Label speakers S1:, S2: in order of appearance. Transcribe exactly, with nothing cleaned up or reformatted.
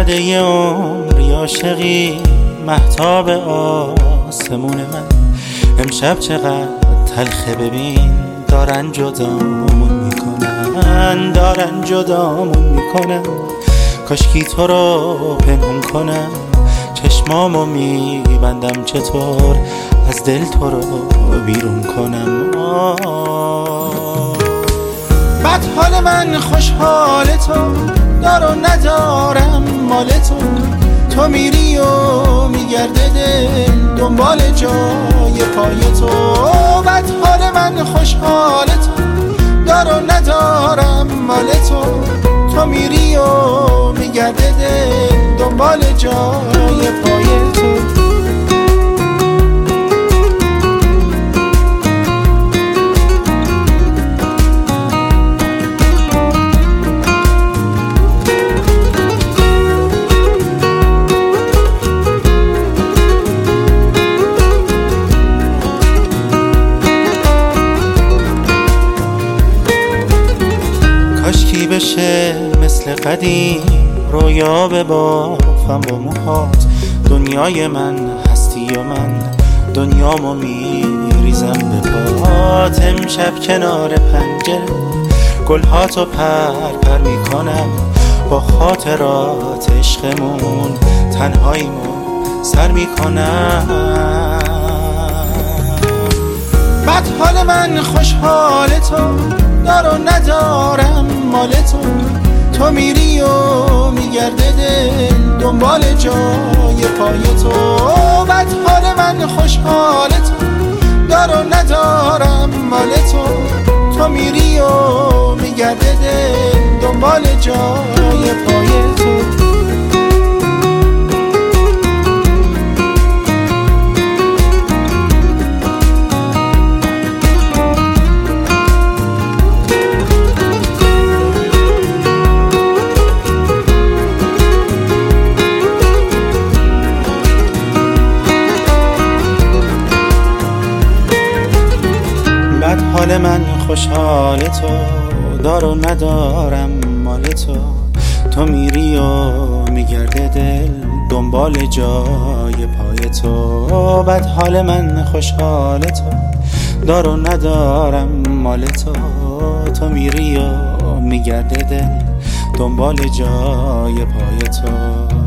S1: اومده عمری عاشقی مهتاب آسمون من. امشب چقدر تلخه ببین، دارن جدامون میکنن، دارن جدامون میکنن. کاشکی تو رو پنهون کنم، چشمامو میبندم چطور از دل تو رو بیرون کنم. بد حال من خوشحال تو، دار و ندارم مال تو. تو میری و میگرده دل دنبال جای پای تو. بد حال من خوشحال تو، دار و ندارم مال تو. تو میری و میگرده دل دنبال جای پای تو. کاشکی بشه مثل قدیم، رویا ببافم با موهات. دنیای من هستی و من دنیامو میریزم به پات. امشب کنار پنجره گلهاتو پر پر میکنم، با خاطرات عشقمون تنهاییمو سر میکنم. بد حال من خوشحال تو، دار و ندارم مال تو. تو میری و میگرده دل دنبال جای پای تو. بد حال من خوشحال تو، دار و ندارم مال تو. تو میری و میگرده دل دنبال جای پای تو. بد حال من خوشحال تو، دار و ندارم مال تو. تو میری و میگرده دل دنبال جای پای تو. بد حال من خوشحال تو، دار و ندارم مال تو. تو میری و میگرده دل دنبال جای پای تو.